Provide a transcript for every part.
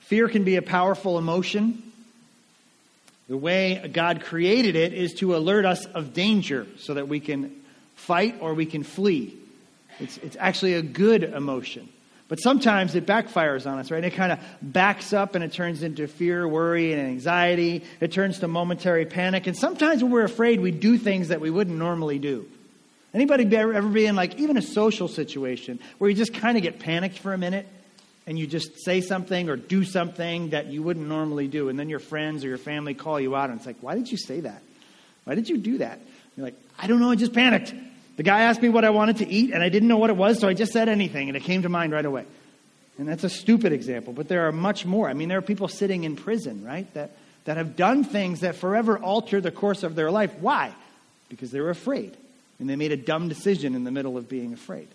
Fear can be a powerful emotion. The way God created it is to alert us of danger so that we can fight or we can flee. It's actually a good emotion. But sometimes it backfires on us, right? It kind of backs up and it turns into fear, worry, and anxiety. It turns to momentary panic. And sometimes when we're afraid, we do things that we wouldn't normally do. Anybody ever be in like even a social situation where you just kind of get panicked for a minute and you just say something or do something that you wouldn't normally do, and then your friends or your family call you out and it's like, why did you say that? Why did you do that? You're like, I don't know, I just panicked. The guy asked me what I wanted to eat and I didn't know what it was, so I just said anything and it came to mind right away. And that's a stupid example, but there are much more. I mean, there are people sitting in prison, right, that have done things that forever alter the course of their life. Why? Because they were afraid. And they made a dumb decision in the middle of being afraid.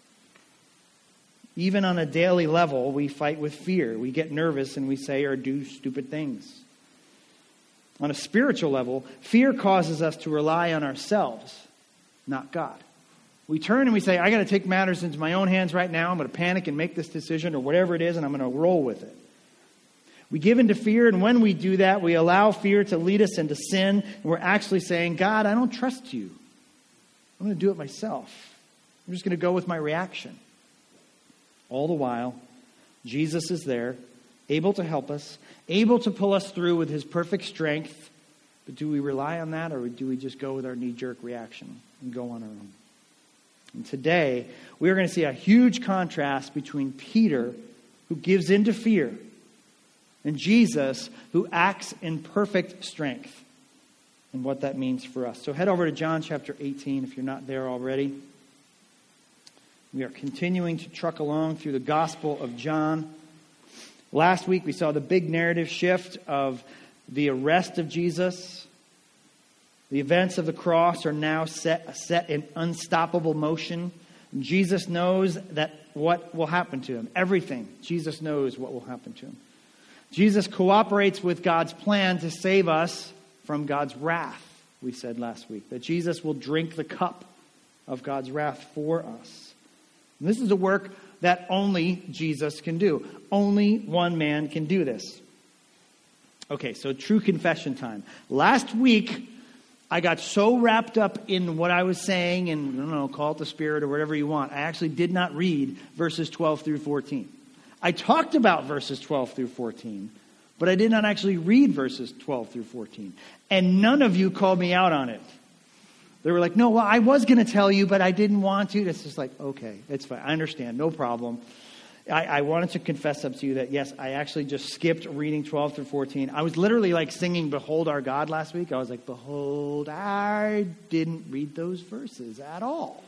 Even on a daily level, we fight with fear. We get nervous and we say or do stupid things. On a spiritual level, fear causes us to rely on ourselves, not God. We turn and we say, I got to take matters into my own hands right now. I'm going to panic and make this decision or whatever it is, and I'm going to roll with it. We give into fear, and when we do that, we allow fear to lead us into sin, and we're actually saying, God, I don't trust you. I'm going to do it myself. I'm just going to go with my reaction. All the while, Jesus is there, able to help us, able to pull us through with his perfect strength. But do we rely on that, or do we just go with our knee-jerk reaction and go on our own? And today, we are going to see a huge contrast between Peter, who gives in to fear, and Jesus, who acts in perfect strength, and what that means for us. So head over to John chapter 18 if you're not there already. We are continuing to truck along through the Gospel of John. Last week we saw the big narrative shift of the arrest of Jesus. The events of the cross are now set in unstoppable motion. And Jesus knows that what will happen to him. Everything. Jesus knows what will happen to him. Jesus cooperates with God's plan to save us from God's wrath, we said last week. That Jesus will drink the cup of God's wrath for us. And this is a work that only Jesus can do. Only one man can do this. Okay, so true confession time. Last week, I got so wrapped up in what I was saying, and I don't know, call it the Spirit or whatever you want. I actually did not read verses 12 through 14. I talked about verses 12 through 14, but I did not actually read verses 12 through 14. And none of you called me out on it. They were like, no, well, I was going to tell you, but I didn't want to. It's just like, okay, it's fine. I understand. No problem. I wanted to confess up to you that, yes, I actually just skipped reading 12 through 14. I was literally like singing Behold Our God last week. I was like, behold, I didn't read those verses at all.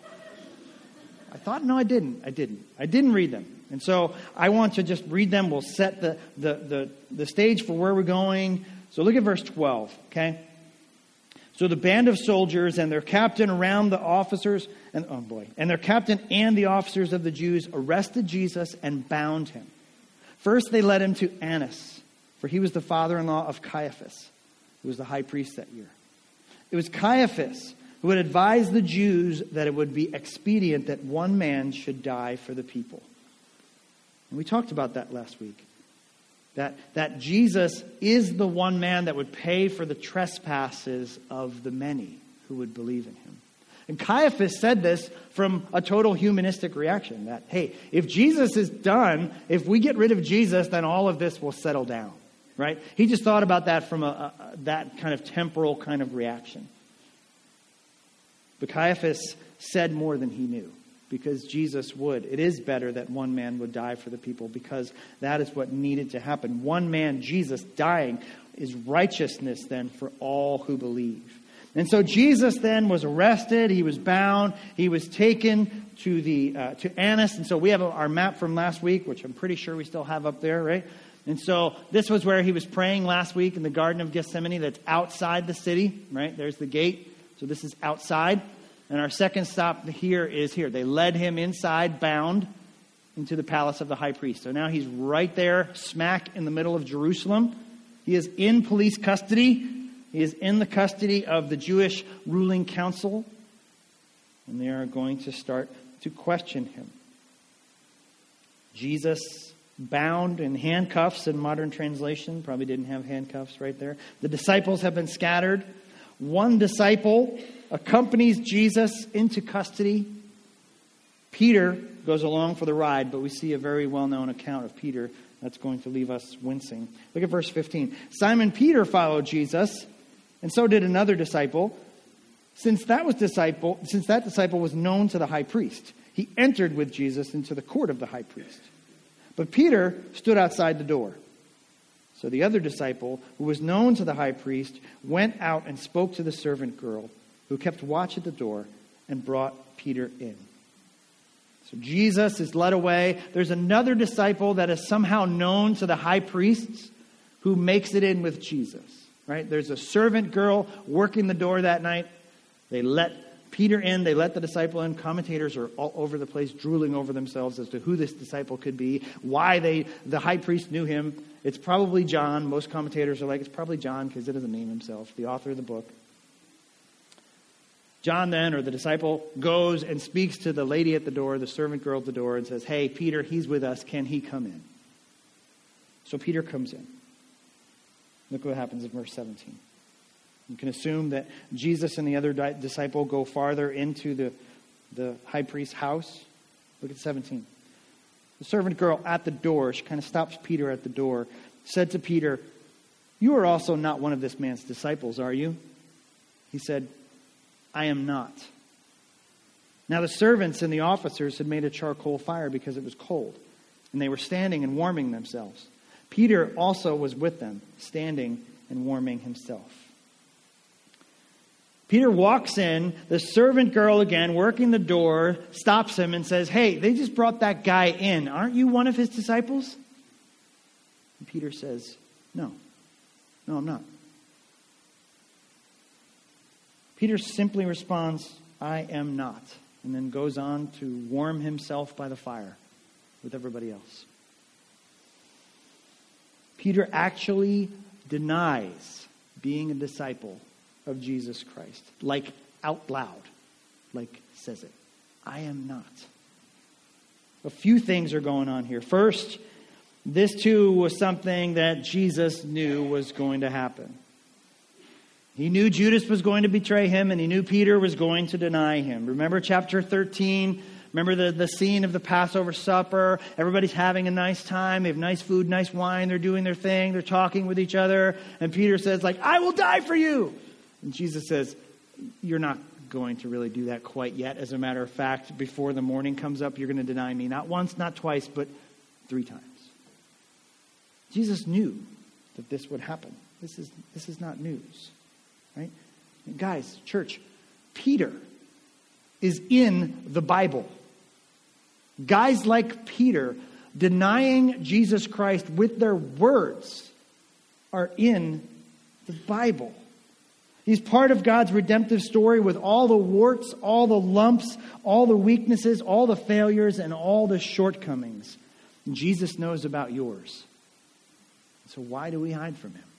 I thought, no, I didn't. I didn't read them. And so I want to just read them. We'll set the stage for where we're going. So look at verse 12, okay? So the band of soldiers and their captain around the officers, and their captain and the officers of the Jews arrested Jesus and bound him. First they led him to Annas, for he was the father-in-law of Caiaphas, who was the high priest that year. It was Caiaphas who had advised the Jews that it would be expedient that one man should die for the people. And we talked about that last week. That Jesus is the one man that would pay for the trespasses of the many who would believe in him. And Caiaphas said this from a total humanistic reaction. That, hey, if Jesus is done, if we get rid of Jesus, then all of this will settle down. Right? He just thought about that from that kind of temporal kind of reaction. But Caiaphas said more than he knew. Because Jesus would. It is better that one man would die for the people, because that is what needed to happen. One man, Jesus, dying is righteousness then for all who believe. And so Jesus then was arrested. He was bound. He was taken to Annas. And so we have our map from last week, which I'm pretty sure we still have up there, right? And so this was where he was praying last week in the Garden of Gethsemane. That's outside the city, right? There's the gate. So this is outside. And our second stop here is here. They led him inside, bound, into the palace of the high priest. So now he's right there, smack in the middle of Jerusalem. He is in police custody. He is in the custody of the Jewish ruling council. And they are going to start to question him. Jesus bound in handcuffs in modern translation. Probably didn't have handcuffs right there. The disciples have been scattered. One disciple accompanies Jesus into custody. Peter goes along for the ride, but we see a very well-known account of Peter that's going to leave us wincing. Look at verse 15. Simon Peter followed Jesus, and so did another disciple. Since that disciple was known to the high priest, he entered with Jesus into the court of the high priest. But Peter stood outside the door. So the other disciple, who was known to the high priest, went out and spoke to the servant girl, who kept watch at the door, and brought Peter in. So Jesus is led away. There's another disciple that is somehow known to the high priests who makes it in with Jesus. Right? There's a servant girl working the door that night. They let Peter in. They let the disciple in. Commentators are all over the place, drooling over themselves as to who this disciple could be, why the high priest knew him. It's probably John. Most commentators are like, it's probably John because he doesn't name himself, the author of the book. John then, or the disciple, goes and speaks to the lady at the door, the servant girl at the door, and says, hey, Peter, he's with us. Can he come in? So Peter comes in. Look what happens in verse 17. You can assume that Jesus and the other disciple go farther into the high priest's house. Look at 17. The servant girl at the door, she kind of stops Peter at the door, said to Peter, you are also not one of this man's disciples, are you? He said, I am not. Now the servants and the officers had made a charcoal fire because it was cold, and they were standing and warming themselves. Peter also was with them, standing and warming himself. Peter walks in, the servant girl again, working the door, stops him and says, hey, they just brought that guy in. Aren't you one of his disciples? And Peter says, no, I'm not. Peter simply responds, I am not, and then goes on to warm himself by the fire with everybody else. Peter actually denies being a disciple of Jesus Christ, like out loud, like says it. I am not. A few things are going on here. First, this too was something that Jesus knew was going to happen. He knew Judas was going to betray him, and he knew Peter was going to deny him. Remember chapter 13? Remember the scene of the Passover supper? Everybody's having a nice time. They have nice food, nice wine. They're doing their thing. They're talking with each other. And Peter says, I will die for you. And Jesus says, you're not going to really do that quite yet. As a matter of fact, before the morning comes up, you're going to deny me. Not once, not twice, but 3 times. Jesus knew that this would happen. This is not news. Right? And guys, church, Peter is in the Bible. Guys like Peter denying Jesus Christ with their words are in the Bible. He's part of God's redemptive story with all the warts, all the lumps, all the weaknesses, all the failures, and all the shortcomings. And Jesus knows about yours. So why do we hide from him?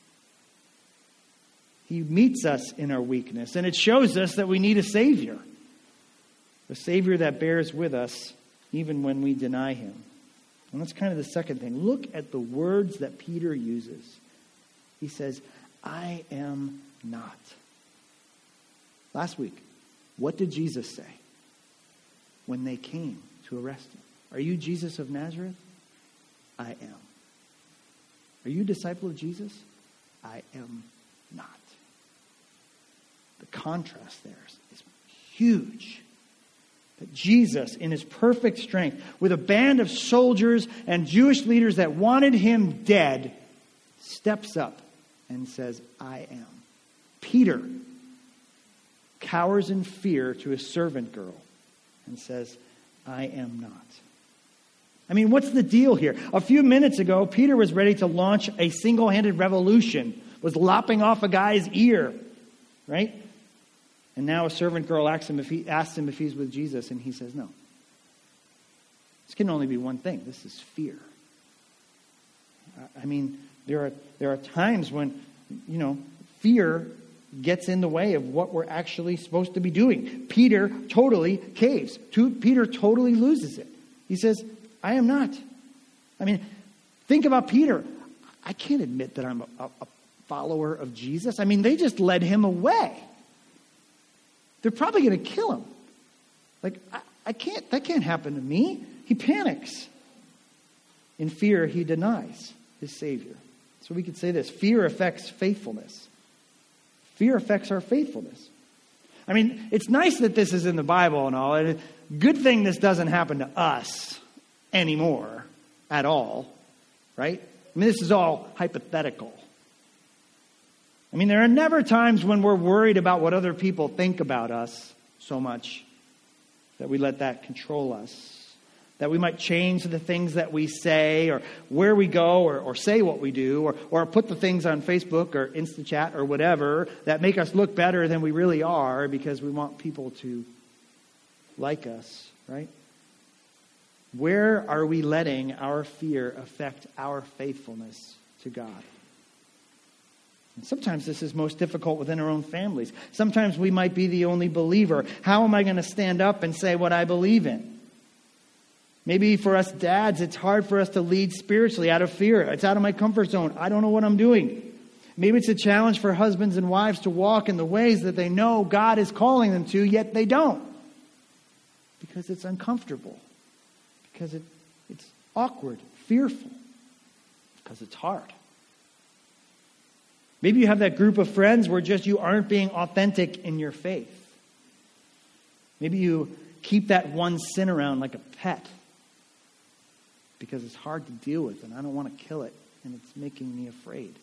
He meets us in our weakness, and it shows us that we need a Savior. A Savior that bears with us even when we deny him. And that's kind of the second thing. Look at the words that Peter uses. He says, I am not. Last week, what did Jesus say when they came to arrest him? Are you Jesus of Nazareth? I am. Are you a disciple of Jesus? I am not. The contrast there is huge. That Jesus, in his perfect strength, with a band of soldiers and Jewish leaders that wanted him dead, steps up and says, I am. Peter cowers in fear to a servant girl and says, I am not. I mean, what's the deal here? A few minutes ago, Peter was ready to launch a single-handed revolution, was lopping off a guy's ear, right? And now a servant girl asks him if he's with Jesus, and he says no. This can only be one thing. This is fear. I mean, there are times when, fear gets in the way of what we're actually supposed to be doing. Peter totally caves. Peter totally loses it. He says, I am not. I mean, Think about Peter. I can't admit that I'm a follower of Jesus. I mean, they just led him away. They're probably going to kill him. Like, that can't happen to me. He panics. In fear, he denies his Savior. So we could say this: fear affects faithfulness. Fear affects our faithfulness. I mean, it's nice that this is in the Bible and all. And good thing this doesn't happen to us anymore at all, right? I mean, this is all hypothetical. I mean, there are never times when we're worried about what other people think about us so much that we let that control us. That we might change the things that we say or where we go or say what we do or put the things on Facebook or InstaChat or whatever that make us look better than we really are because we want people to like us, right? Where are we letting our fear affect our faithfulness to God? And sometimes this is most difficult within our own families. Sometimes we might be the only believer. How am I going to stand up and say what I believe in? Maybe for us dads, it's hard for us to lead spiritually out of fear. It's out of my comfort zone. I don't know what I'm doing. Maybe it's a challenge for husbands and wives to walk in the ways that they know God is calling them to, yet they don't. Because it's uncomfortable. Because it's awkward, fearful. Because it's hard. Maybe you have that group of friends where just you aren't being authentic in your faith. Maybe you keep that one sin around like a pet. Because it's hard to deal with and I don't want to kill it and it's making me afraid.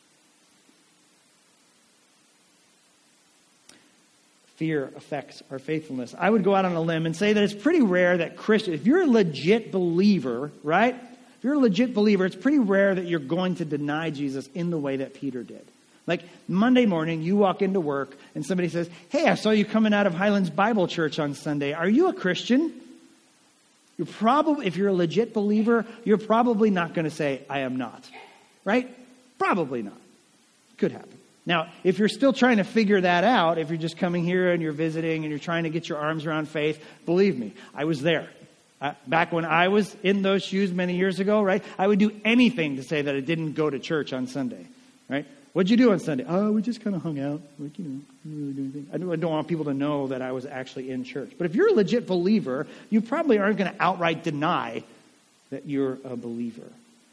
Fear affects our faithfulness. I would go out on a limb and say that it's pretty rare that Christians, if you're a legit believer, right? If you're a legit believer, it's pretty rare that you're going to deny Jesus in the way that Peter did. Like Monday morning, you walk into work and somebody says, "Hey, I saw you coming out of Highlands Bible Church on Sunday. Are you a Christian?" You're probably, if you're a legit believer, you're probably not going to say, "I am not." Right? Probably not. Could happen. Now, if you're still trying to figure that out, if you're just coming here and you're visiting and you're trying to get your arms around faith, believe me, I was there. Back when I was in those shoes many years ago, right? I would do anything to say that I didn't go to church on Sunday, right? What'd you do on Sunday? Oh, we just kind of hung out. Like, didn't really do anything. I don't want people to know that I was actually in church. But if you're a legit believer, you probably aren't going to outright deny that you're a believer.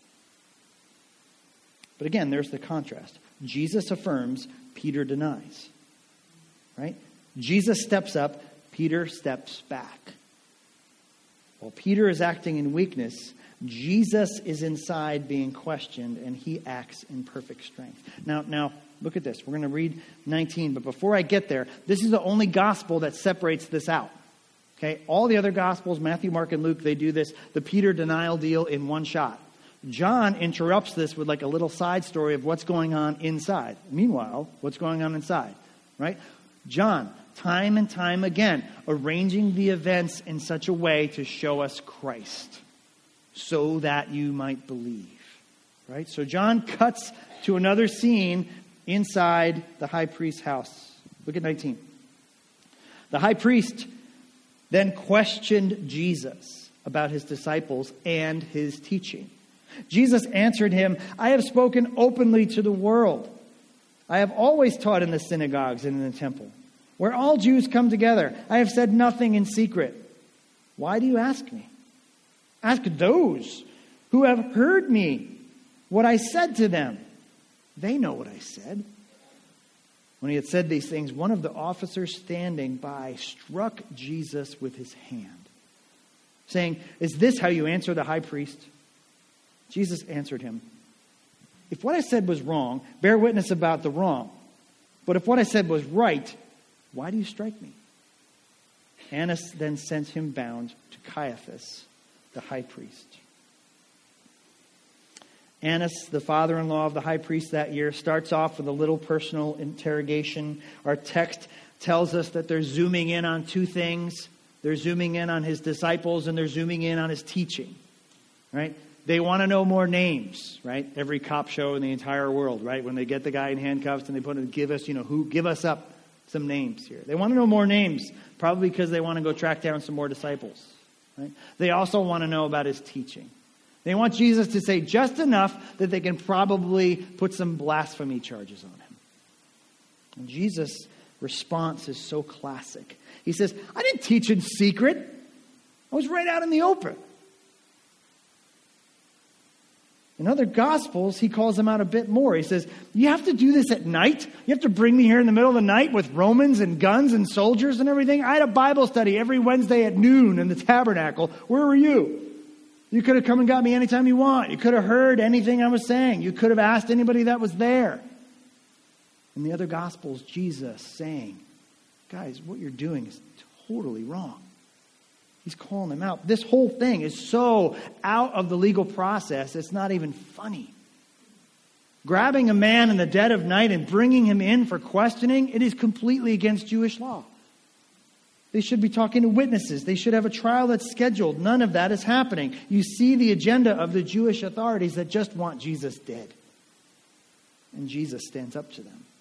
But again, there's the contrast. Jesus affirms, Peter denies. Right? Jesus steps up, Peter steps back. While Peter is acting in weakness, Jesus is inside being questioned, and he acts in perfect strength. Now, look at this. We're going to read 19, but before I get there, this is the only gospel that separates this out. Okay? All the other gospels, Matthew, Mark, and Luke, they do this, the Peter denial deal in one shot. John interrupts this with like a little side story of what's going on inside. Meanwhile, what's going on inside, right? John, time and time again, arranging the events in such a way to show us Christ, so that you might believe, right? So John cuts to another scene inside the high priest's house. Look at 19. The high priest then questioned Jesus about his disciples and his teaching. Jesus answered him, "I have spoken openly to the world. I have always taught in the synagogues and in the temple, where all Jews come together. I have said nothing in secret. Why do you ask me? Ask those who have heard me what I said to them. They know what I said." When he had said these things, one of the officers standing by struck Jesus with his hand, saying, "Is this how you answer the high priest?" Jesus answered him, "If what I said was wrong, bear witness about the wrong. But if what I said was right, why do you strike me?" Annas then sent him bound to Caiaphas, the high priest. Annas, the father-in-law of the high priest that year, starts off with a little personal interrogation. Our text tells us that they're zooming in on two things. They're zooming in on his disciples and they're zooming in on his teaching, right? They want to know more names, right? Every cop show in the entire world, right? When they get the guy in handcuffs and they put him, give us up some names here. They want to know more names, probably because they want to go track down some more disciples, right? They also want to know about his teaching. They want Jesus to say just enough that they can probably put some blasphemy charges on him. And Jesus' response is so classic. He says, I didn't teach in secret. I was right out in the open. In other Gospels, he calls them out a bit more. He says, you have to do this at night? You have to bring me here in the middle of the night with Romans and guns and soldiers and everything? I had a Bible study every Wednesday at noon in the tabernacle. Where were you? You could have come and got me anytime you want. You could have heard anything I was saying. You could have asked anybody that was there. In the other Gospels, Jesus saying, guys, what you're doing is totally wrong. He's calling them out. This whole thing is so out of the legal process, it's not even funny. Grabbing a man in the dead of night and bringing him in for questioning, it is completely against Jewish law. They should be talking to witnesses. They should have a trial that's scheduled. None of that is happening. You see the agenda of the Jewish authorities that just want Jesus dead. And Jesus stands up to them.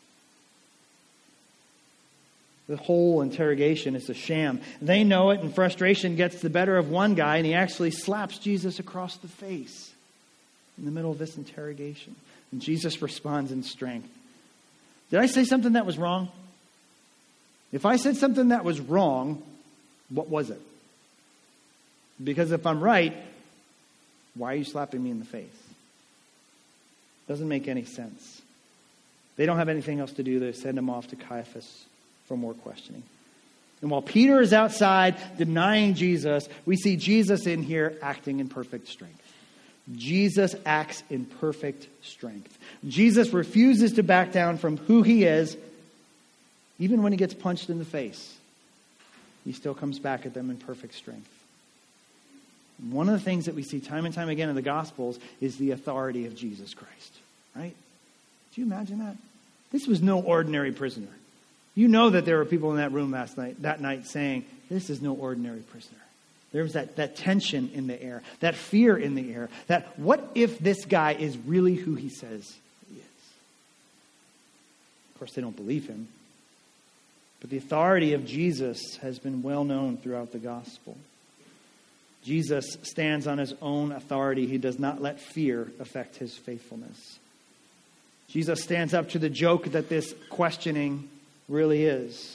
The whole interrogation is a sham. They know it, and frustration gets the better of one guy, and he actually slaps Jesus across the face in the middle of this interrogation. And Jesus responds in strength. Did I say something that was wrong? If I said something that was wrong, what was it? Because if I'm right, why are you slapping me in the face? Doesn't make any sense. They don't have anything else to do. They send him off to Caiaphas for more questioning. And while Peter is outside denying Jesus, we see Jesus in here acting in perfect strength. Jesus acts in perfect strength. Jesus refuses to back down from who he is, even when he gets punched in the face. He still comes back at them in perfect strength. One of the things that we see time and time again in the Gospels is the authority of Jesus Christ. Right? Do you imagine that? This was no ordinary prisoner. You know that there were people in that room that night saying, this is no ordinary prisoner. There was that tension in the air, that fear in the air, that what if this guy is really who he says he is? Of course, they don't believe him. But the authority of Jesus has been well known throughout the gospel. Jesus stands on his own authority. He does not let fear affect his faithfulness. Jesus stands up to the joke that this questioning really is.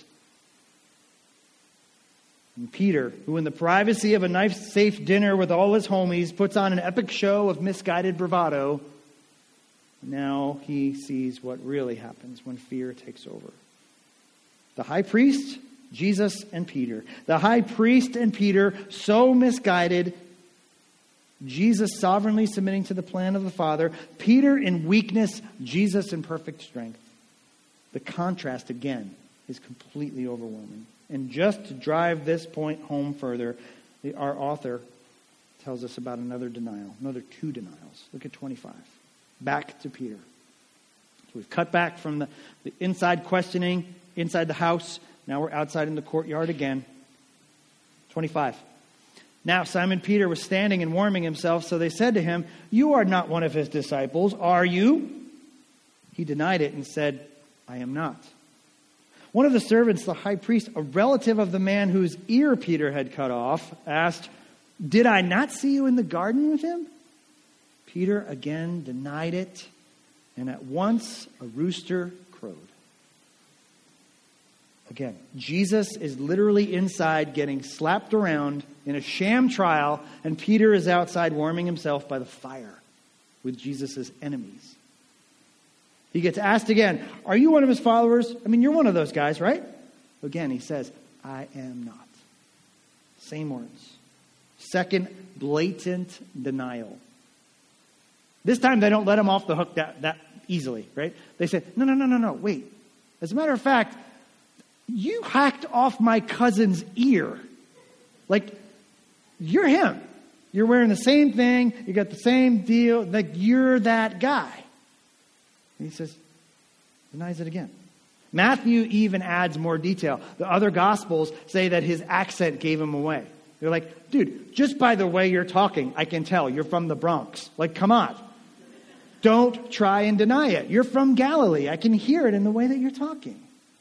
And Peter, who in the privacy of a knife-safe dinner with all his homies puts on an epic show of misguided bravado, now he sees what really happens when fear takes over. The high priest, Jesus and Peter. The high priest and Peter, so misguided. Jesus sovereignly submitting to the plan of the Father. Peter in weakness, Jesus in perfect strength. The contrast, again, is completely overwhelming. And just to drive this point home further, our author tells us about another denial, another two denials. Look at 25. Back to Peter. So we've cut back from the inside questioning, inside the house. Now we're outside in the courtyard again. 25. Now Simon Peter was standing and warming himself, so they said to him, you are not one of his disciples, are you? He denied it and said, I am not. One of the servants, the high priest, a relative of the man whose ear Peter had cut off, asked, did I not see you in the garden with him? Peter again denied it, and at once a rooster crowed. Again, Jesus is literally inside getting slapped around in a sham trial, and Peter is outside warming himself by the fire with Jesus' enemies. He gets asked again, are you one of his followers? I mean, you're one of those guys, right? Again, he says, I am not. Same words. Second, blatant denial. This time they don't let him off the hook that easily, right? They say, no, wait. As a matter of fact, you hacked off my cousin's ear. Like, you're him. You're wearing the same thing. You got the same deal. Like, you're that guy. And he says, denies it again. Matthew even adds more detail. The other Gospels say that his accent gave him away. They're like, dude, just by the way you're talking, I can tell you're from the Bronx. Like, come on. Don't try and deny it. You're from Galilee. I can hear it in the way that you're talking.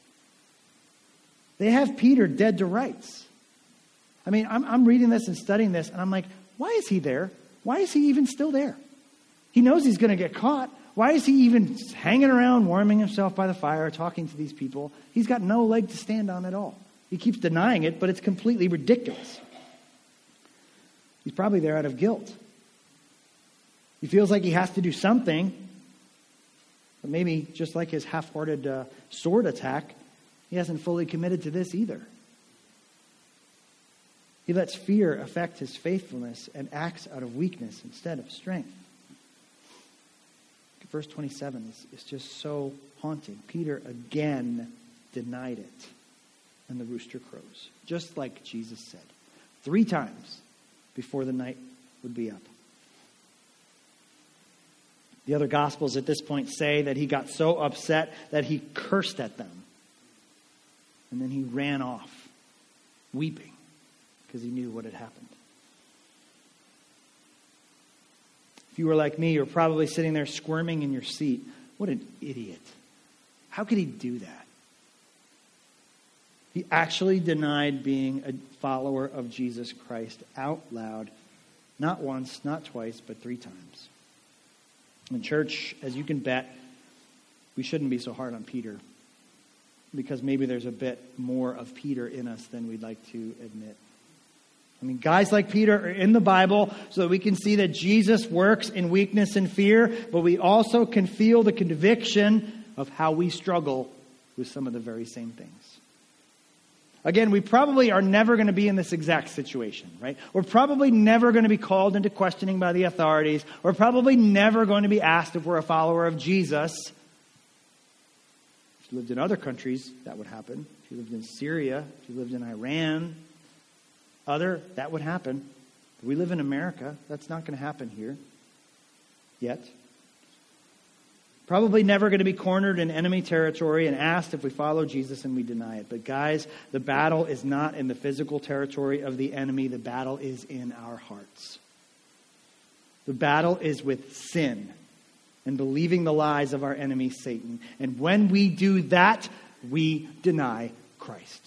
They have Peter dead to rights. I mean, I'm reading this and studying this, and I'm like, why is he there? Why is he even still there? He knows he's going to get caught. Why is he even hanging around, warming himself by the fire, talking to these people? He's got no leg to stand on at all. He keeps denying it, but it's completely ridiculous. He's probably there out of guilt. He feels like he has to do something, but maybe just like his half-hearted sword attack, he hasn't fully committed to this either. He lets fear affect his faithfulness and acts out of weakness instead of strength. Verse 27 is just so haunting. Peter again denied it, and the rooster crows, just like Jesus said, 3 times before the night would be up. The other Gospels at this point say that he got so upset that he cursed at them. And then he ran off, weeping, because he knew what had happened. If you were like me, you're probably sitting there squirming in your seat. What an idiot. How could he do that? He actually denied being a follower of Jesus Christ out loud, not once, not twice, but 3 times. In church, as you can bet, we shouldn't be so hard on Peter, because maybe there's a bit more of Peter in us than we'd like to admit. I mean, guys like Peter are in the Bible so that we can see that Jesus works in weakness and fear, but we also can feel the conviction of how we struggle with some of the very same things. Again, we probably are never going to be in this exact situation, right? We're probably never going to be called into questioning by the authorities. We're probably never going to be asked if we're a follower of Jesus. If you lived in other countries, that would happen. If you lived in Syria, if you lived in Iran, that would happen. If we live in America, that's not going to happen here yet. Probably never going to be cornered in enemy territory and asked if we follow Jesus and we deny it. But guys, the battle is not in the physical territory of the enemy. The battle is in our hearts. The battle is with sin and believing the lies of our enemy, Satan. And when we do that, we deny Christ.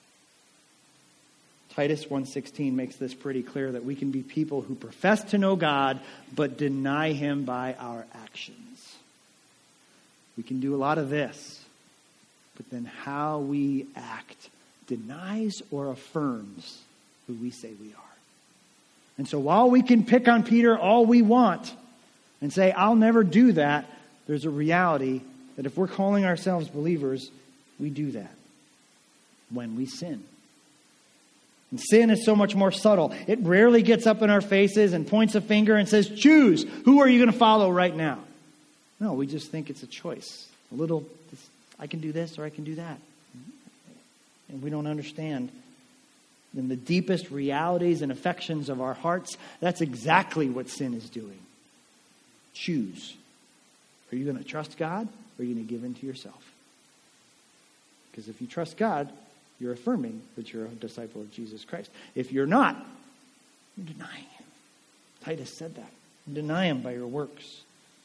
Titus 1:16 makes this pretty clear, that we can be people who profess to know God, but deny him by our actions. We can do a lot of this, but then how we act denies or affirms who we say we are. And so while we can pick on Peter all we want and say, I'll never do that, there's a reality that if we're calling ourselves believers, we do that when we sin. And sin is so much more subtle. It rarely gets up in our faces and points a finger and says, choose, who are you going to follow right now? No, we just think it's a choice. I can do this or I can do that. And we don't understand. In the deepest realities and affections of our hearts, that's exactly what sin is doing. Choose. Are you going to trust God or are you going to give in to yourself? Because if you trust God, you're affirming that you're a disciple of Jesus Christ. If you're not, you're denying him. Titus said that. Deny him by your works.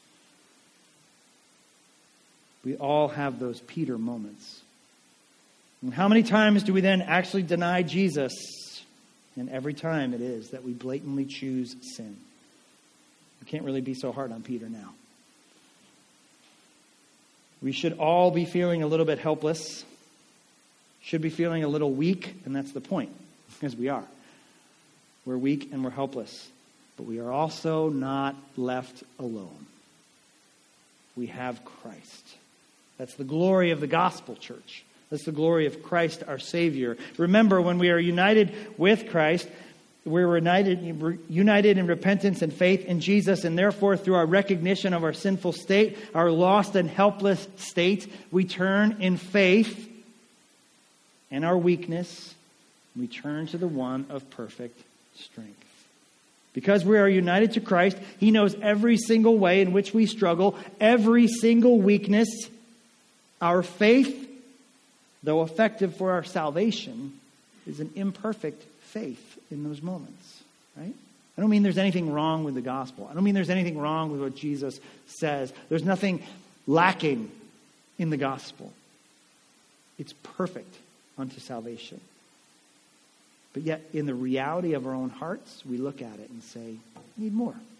We all have those Peter moments. And how many times do we then actually deny Jesus? And every time it is that we blatantly choose sin. We can't really be so hard on Peter now. We should all be feeling a little bit helpless. Should be feeling a little weak, and that's the point, because we are. We're weak and we're helpless. But we are also not left alone. We have Christ. That's the glory of the gospel, church. That's the glory of Christ, our Savior. Remember, when we are united with Christ, we're united in repentance and faith in Jesus, and therefore through our recognition of our sinful state, our lost and helpless state, we turn in faith and our weakness, we turn to the one of perfect strength. Because we are united to Christ, he knows every single way in which we struggle, every single weakness. Our faith, though effective for our salvation, is an imperfect faith in those moments, right? I don't mean there's anything wrong with the gospel. I don't mean there's anything wrong with what Jesus says. There's nothing lacking in the gospel. It's perfect unto salvation. But yet, in the reality of our own hearts, we look at it and say, I need more.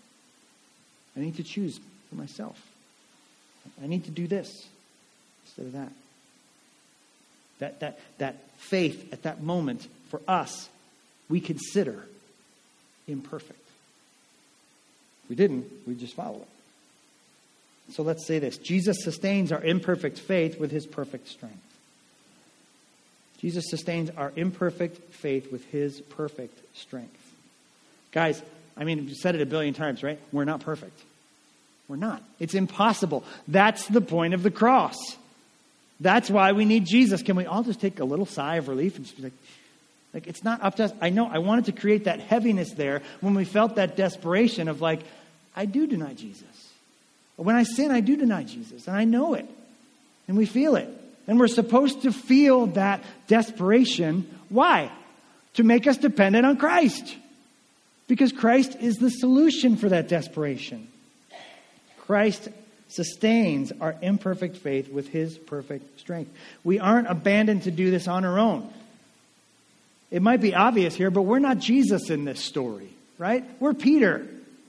I need to choose for myself. I need to do this instead of that. That faith at that moment for us, we consider imperfect. If we didn't, we'd just follow it. So let's say this. Jesus sustains our imperfect faith with his perfect strength. Jesus sustains our imperfect faith with his perfect strength. Guys, I mean, you've said it a billion times, right? We're not perfect. We're not. It's impossible. That's the point of the cross. That's why we need Jesus. Can we all just take a little sigh of relief and just be like it's not up to us. I know I wanted to create that heaviness there when we felt that desperation of like, I do deny Jesus. When I sin, I do deny Jesus. And I know it. And we feel it. And we're supposed to feel that desperation. Why? To make us dependent on Christ. Because Christ is the solution for that desperation. Christ sustains our imperfect faith with his perfect strength. We aren't abandoned to do this on our own. It might be obvious here, but we're not Jesus in this story, right? We're Peter.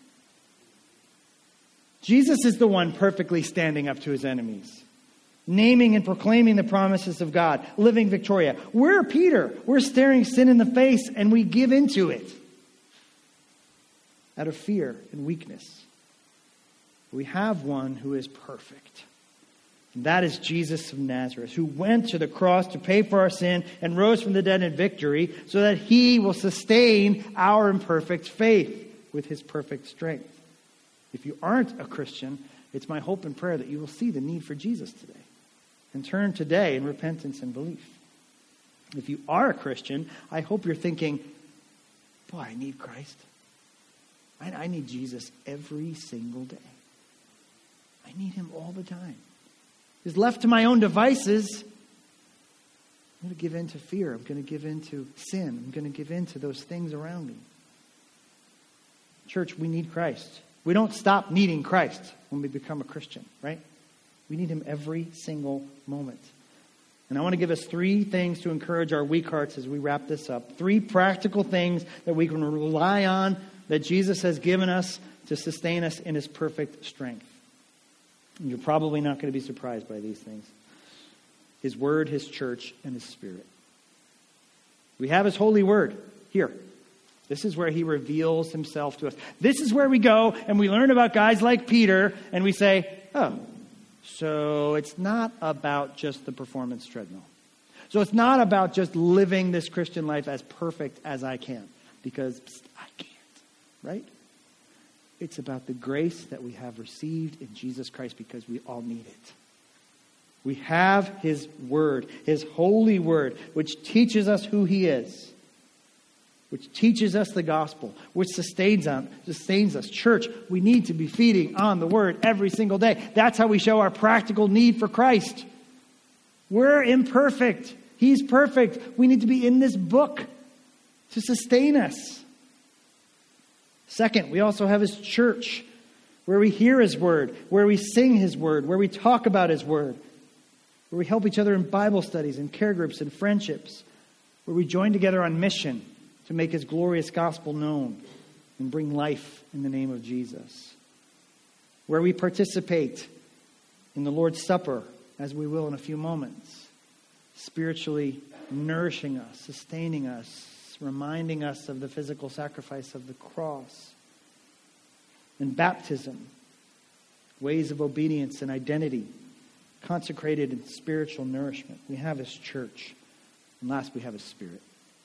Jesus is the one perfectly standing up to his enemies, naming and proclaiming the promises of God, living Victoria. We're Peter. We're staring sin in the face and we give into it out of fear and weakness. We have one who is perfect. And that is Jesus of Nazareth, who went to the cross to pay for our sin and rose from the dead in victory so that he will sustain our imperfect faith with his perfect strength. If you aren't a Christian, it's my hope and prayer that you will see the need for Jesus today and turn today in repentance and belief. If you are a Christian, I hope you're thinking, boy, I need Christ. I need Jesus every single day. I need him all the time. Because left to my own devices, I'm going to give in to fear. I'm going to give in to sin. I'm going to give in to those things around me. Church, we need Christ. We don't stop needing Christ when we become a Christian, right? We need him every single moment. And I want to give us 3 things to encourage our weak hearts as we wrap this up. 3 practical things that we can rely on that Jesus has given us to sustain us in his perfect strength. And you're probably not going to be surprised by these things. His word, his church, and his spirit. We have his holy word here. This is where he reveals himself to us. This is where we go and we learn about guys like Peter and we say, oh, so it's not about just the performance treadmill. So it's not about just living this Christian life as perfect as I can. Because I can't, right? It's about the grace that we have received in Jesus Christ because we all need it. We have his word, his holy word, which teaches us who he is, which teaches us the gospel, which sustains us. Church, we need to be feeding on the word every single day. That's how we show our practical need for Christ. We're imperfect. He's perfect. We need to be in this book to sustain us. Second, we also have his church, where we hear his word, where we sing his word, where we talk about his word, where we help each other in Bible studies and care groups and friendships, where we join together on mission to make his glorious gospel known and bring life in the name of Jesus, where we participate in the Lord's Supper, as we will in a few moments, spiritually nourishing us, sustaining us, reminding us of the physical sacrifice of the cross. And baptism, ways of obedience and identity, consecrated in spiritual nourishment. We have his church. And last, we have his spirit.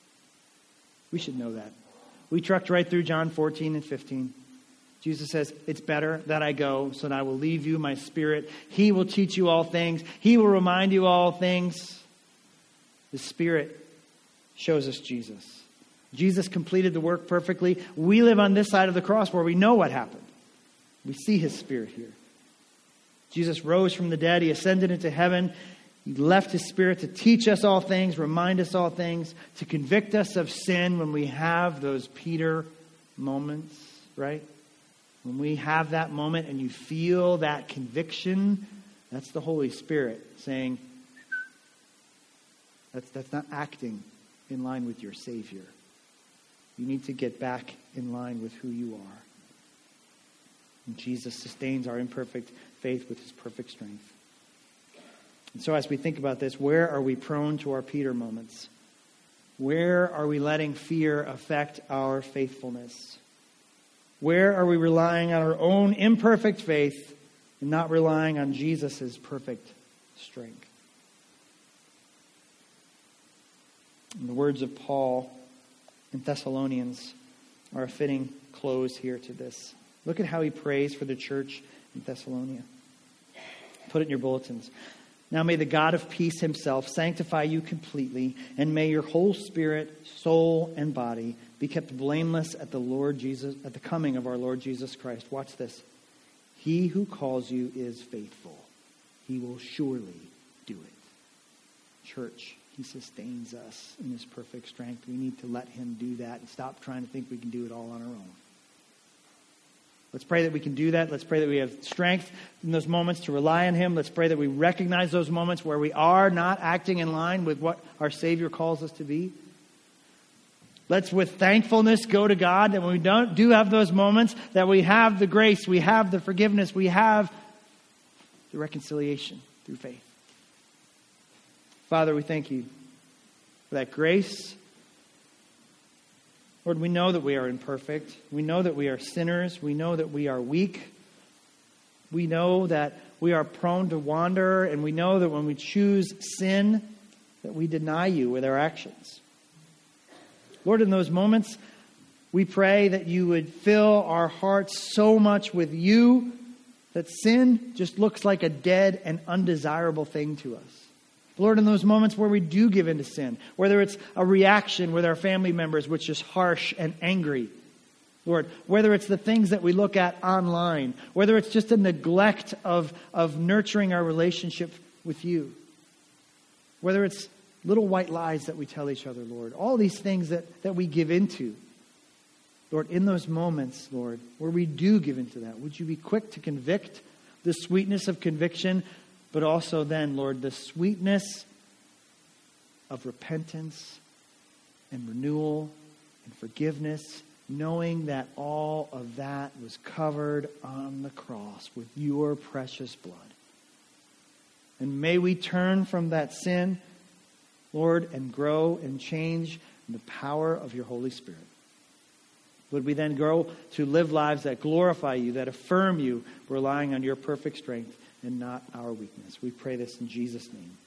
We should know that. We trucked right through John 14 and 15. Jesus says, it's better that I go so that I will leave you my spirit. He will teach you all things. He will remind you all things. The spirit shows us Jesus. Jesus completed the work perfectly. We live on this side of the cross where we know what happened. We see his spirit here. Jesus rose from the dead. He ascended into heaven. He left his spirit to teach us all things, remind us all things, to convict us of sin when we have those Peter moments, right? When we have that moment and you feel that conviction, that's the Holy Spirit saying, that's not acting in line with your Savior. You need to get back in line with who you are. And Jesus sustains our imperfect faith with his perfect strength. And so as we think about this, where are we prone to our Peter moments? Where are we letting fear affect our faithfulness? Where are we relying on our own imperfect faith and not relying on Jesus' perfect strength? And the words of Paul in Thessalonians are a fitting close here to this. Look at how he prays for the church in Thessalonica. Put it in your bulletins. Now may the God of peace himself sanctify you completely, and may your whole spirit, soul, and body be kept blameless at the coming of our Lord Jesus Christ. Watch this. He who calls you is faithful. He will surely do it. Church, he sustains us in his perfect strength. We need to let him do that and stop trying to think we can do it all on our own. Let's pray that we can do that. Let's pray that we have strength in those moments to rely on him. Let's pray that we recognize those moments where we are not acting in line with what our Savior calls us to be. Let's, with thankfulness, go to God. And when we do have those moments, that we have the grace, we have the forgiveness, we have the reconciliation through faith. Father, we thank you for that grace. Lord, we know that we are imperfect. We know that we are sinners. We know that we are weak. We know that we are prone to wander. And we know that when we choose sin, that we deny you with our actions. Lord, in those moments, we pray that you would fill our hearts so much with you that sin just looks like a dead and undesirable thing to us. Lord, in those moments where we do give into sin, whether it's a reaction with our family members, which is harsh and angry, Lord, whether it's the things that we look at online, whether it's just a neglect of nurturing our relationship with you, whether it's little white lies that we tell each other, Lord, all these things that we give into, Lord, in those moments, Lord, where we do give into that, would you be quick to convict, the sweetness of conviction, but also then, Lord, the sweetness of repentance and renewal and forgiveness, knowing that all of that was covered on the cross with your precious blood. And may we turn from that sin, Lord, and grow and change in the power of your Holy Spirit. Would we then grow to live lives that glorify you, that affirm you, relying on your perfect strength and not our weakness. We pray this in Jesus' name.